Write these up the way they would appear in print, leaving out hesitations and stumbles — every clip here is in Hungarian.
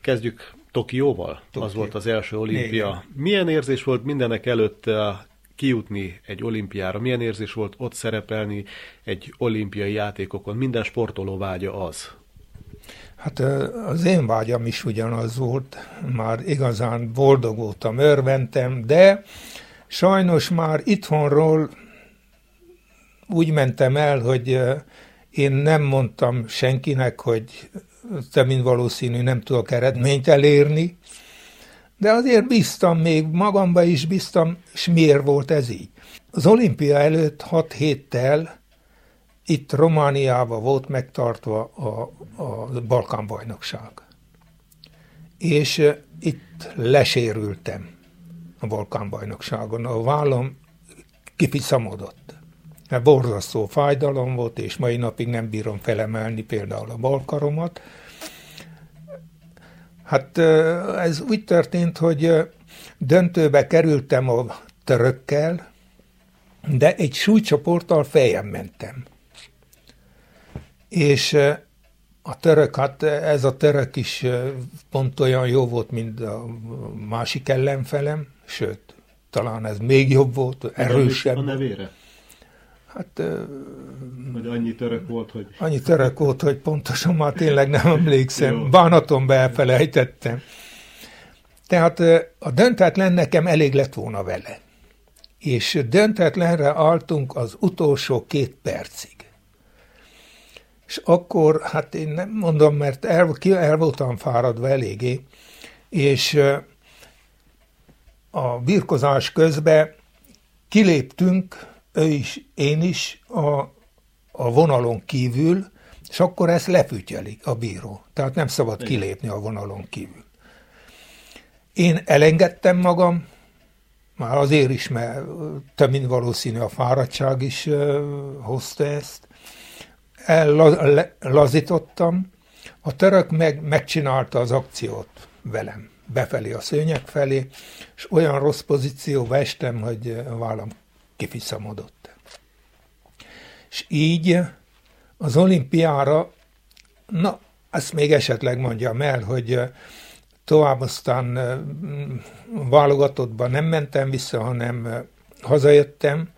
Kezdjük Tokióval. Az volt az első olimpia. Igen. Milyen érzés volt mindenek előtt kijutni egy olimpiára? Milyen érzés volt ott szerepelni egy olimpiai játékokon? Minden sportoló vágya az. Hát az én vágyam is ugyanaz volt. Már igazán boldog voltam, örventem, de sajnos már itthonról úgy mentem el, hogy én nem mondtam senkinek, hogy több mint valószínű nem tudok eredményt elérni, de azért bíztam, még magamba is bíztam, és miért volt ez így? Az olimpia előtt 6 héttel itt Romániában volt megtartva a Balkánbajnokság. És itt lesérültem a Balkánbajnokságon. A vállam kifiszamodott. Mert borzasztó fájdalom volt, és mai napig nem bírom felemelni például a balkaromat. Hát ez úgy történt, hogy döntőbe kerültem a törökkel, de egy súlycsoporttal feljebb mentem. És a török, hát ez a török is pont olyan jó volt, mint a másik ellenfelem, sőt, talán ez még jobb volt, erősebb. A nevére? Hát, hogy annyi török volt, hogy... Annyi török volt, hogy pontosan már tényleg nem emlékszem. Bánatomba elfelejtettem. Tehát a döntetlen nekem elég lett volna vele. És döntetlenre álltunk az utolsó 2 percig. És akkor, hát én nem mondom, mert el voltam fáradva eléggé, és a birkozás közben kiléptünk, ő is, én is a vonalon kívül, és akkor ezt lefütyelik a bíró. Tehát nem szabad kilépni a vonalon kívül. Én elengedtem magam, már azért is, mert több mint valószínű a fáradtság is hozta ezt. Lazítottam, a török megcsinálta az akciót velem, befelé a szőnyeg felé, és olyan rossz pozícióba estem, hogy a vállam kifiszamodott. És így az olimpiára, na, ezt még esetleg mondjam el, hogy tovább aztán válogatottban nem mentem vissza, hanem hazajöttem,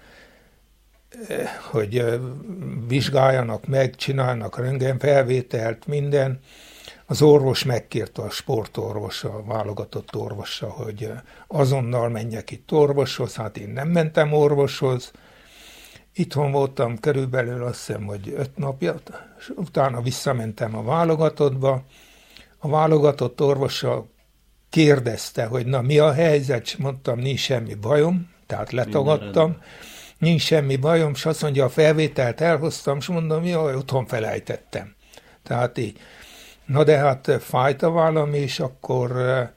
hogy vizsgáljanak meg, csinálnak röntgenfelvételt, minden. Az orvos megkérte, a sportorvos, a válogatott orvosa, hogy azonnal menjek itt orvoshoz, hát én nem mentem orvoshoz. Itthon voltam körülbelül azt hiszem, hogy 5 napja, és utána visszamentem a válogatottba. A válogatott orvosa kérdezte, hogy na mi a helyzet, és mondtam, nincs semmi bajom, tehát letagadtam. Nincs semmi bajom, és azt mondja, a felvételt elhoztam, és mondom, jaj, otthon felejtettem. Tehát így. Na de hát fájt a vállam, és akkor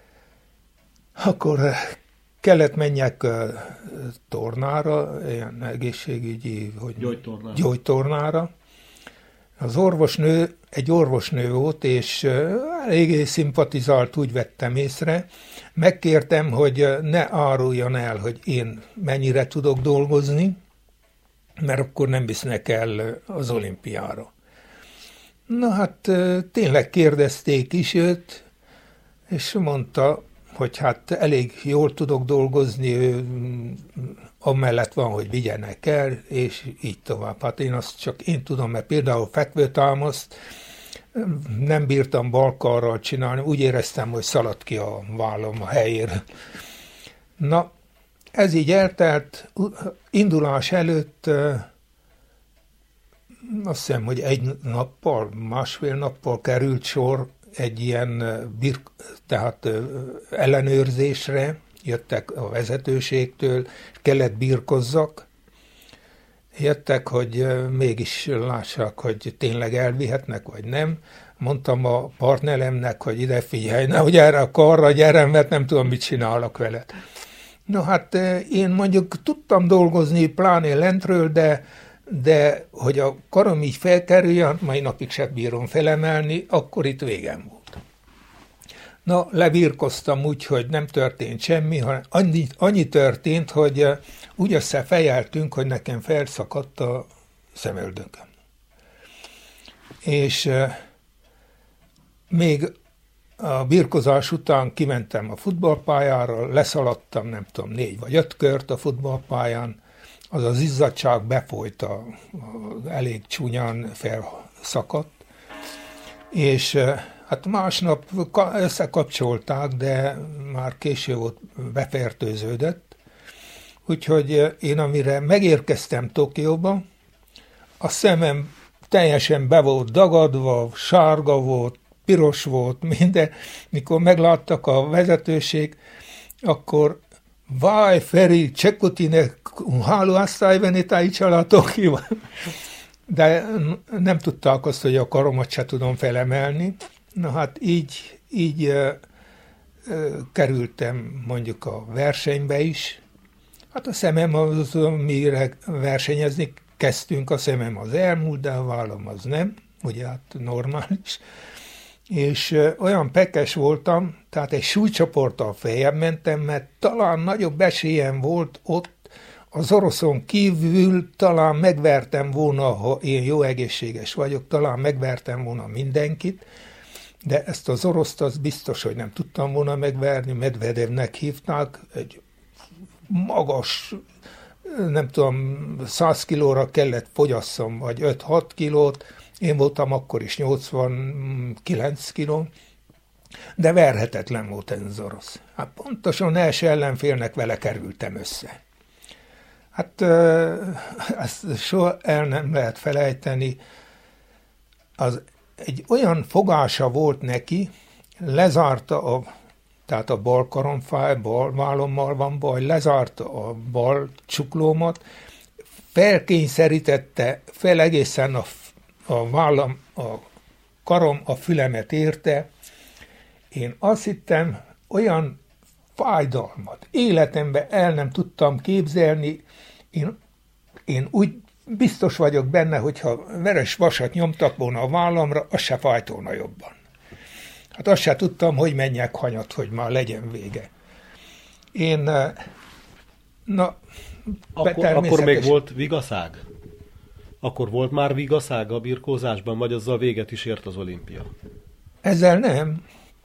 kellett menjek tornára, ilyen egészségügyi, gyógytornára. Az orvosnő, egy orvosnő volt, és eléggé szimpatizált, úgy vettem észre. Megkértem, hogy ne áruljon el, hogy én mennyire tudok dolgozni, mert akkor nem visznek el az olimpiára. Na hát tényleg kérdezték is őt, és mondta, hogy hát elég jól tudok dolgozni, ő amellett van, hogy vigyenek el, és így tovább. Hát én tudom, mert például fekvőtámaszt nem bírtam balkarral csinálni, úgy éreztem, hogy szaladt ki a vállam a helyéről. Na, ez így eltelt, indulás előtt azt hiszem, hogy 1 nappal, 1,5 nappal került sor egy ilyen tehát ellenőrzésre, jöttek a vezetőségtől, kellett birkozzak, jöttek, hogy mégis lássák, hogy tényleg elvihetnek, vagy nem. Mondtam a partneremnek, hogy ide figyelj, nehogy erre a karra gyere, mert nem tudom, mit csinálok veled. No hát én mondjuk tudtam dolgozni, pláne lentről, de hogy a karom így felkerüljön, mai napig sem bírom felemelni, akkor itt végem volt. Na, lebírkoztam úgy, hogy nem történt semmi, hanem annyi történt, hogy úgy összefejeltünk, hogy nekem felszakadt a szemöldököm. És még a birkozás után kimentem a futballpályára, leszaladtam, nem tudom, 4 vagy 5 kört a futballpályán, az az izzadság befolyt, elég csúnyán felszakadt, és hát másnap összekapcsolták, de már késő volt, befertőződött, úgyhogy én amire megérkeztem Tokióba, a szemem teljesen be volt dagadva, sárga volt, piros volt, minden. Mikor megláttak a vezetőség, akkor vai Feri, čekutine, hálu asszájvenitái csalátok, de nem tudták azt, hogy a karomat se tudom felemelni. Na hát így kerültem mondjuk a versenybe is. Hát a szemem az, mire versenyezni kezdtünk, a szemem az elmúlt, de a vállam az nem, ugye hát normális. És olyan pekes voltam, tehát egy súlycsoporttal feljebb mentem, mert talán nagyobb esélyem volt ott, az oroszon kívül talán megvertem volna, ha én jó egészséges vagyok, talán megvertem volna mindenkit, de ezt az oroszt az biztos, hogy nem tudtam volna megverni, Medvedevnek hívták, egy magas, nem tudom, 100 kilóra kellett fogyasszam, vagy 5-6 kilót, én voltam akkor is 89 kiló, de verhetetlen volt ez az orosz. Hát pontosan első ellenfélnek vele kerültem össze. Hát ezt soha el nem lehet felejteni. Egy olyan fogása volt neki, lezárta tehát a bal karomfáj, bal vállommal van baj, lezárta a bal csuklómat, felkényszerítette fel egészen a vállam, a karom a fülemet érte. Én azt hittem, olyan fájdalmat életemben el nem tudtam képzelni. Én úgy biztos vagyok benne, hogyha veres vasat nyomtak volna a vállamra, az se fájt volna jobban. Hát azt se tudtam, hogy menjek hanyat, hogy már legyen vége. Akkor még volt vigaszág? Akkor volt már vigaszág a birkózásban, vagy azzal véget is ért az olimpia? Ezzel nem.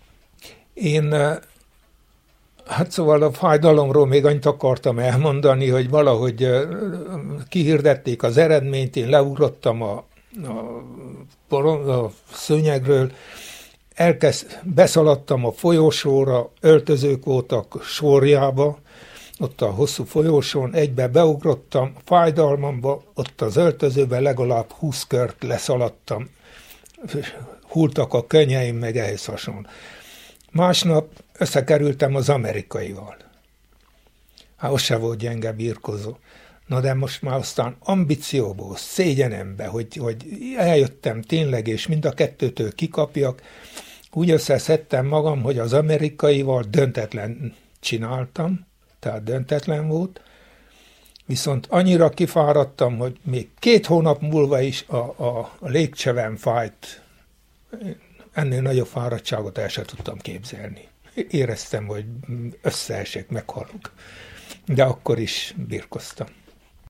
Hát szóval a fájdalomról még annyit akartam elmondani, hogy valahogy kihirdették az eredményt, én leugrottam a szőnyegről, beszaladtam a folyosóra, öltözők voltak sorjába, ott a hosszú folyosón, egybe beugrottam, fájdalmamba, ott az öltözőben legalább 20 kört leszaladtam, húltak a könnyeim, meg ehhez hasonló. Másnap összekerültem az amerikaival. Hát az se volt gyenge birkozó. Na de most már aztán ambícióból, szégyenembe, hogy eljöttem tényleg, és mind a kettőtől kikapjak, úgy összeszedtem magam, hogy az amerikaival döntetlen csináltam, tehát döntetlen volt, viszont annyira kifáradtam, hogy még 2 hónap múlva is a légcsövem fájt. Ennél nagyobb fáradtságot el sem tudtam képzelni. Éreztem, hogy összeesek, meghalok. De akkor is birkoztam.